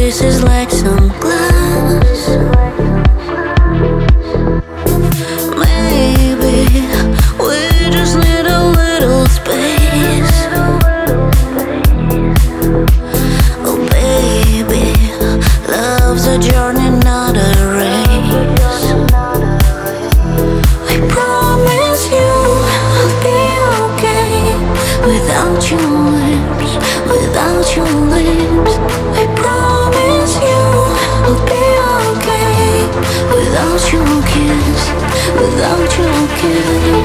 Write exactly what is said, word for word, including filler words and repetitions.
pieces like some glass. Maybe we just need a little space. Oh baby, love's a journey, not a race. I promise you I'll be okay without your lips, without your lips. I promise you I'll be okay without your kiss, without your kiss.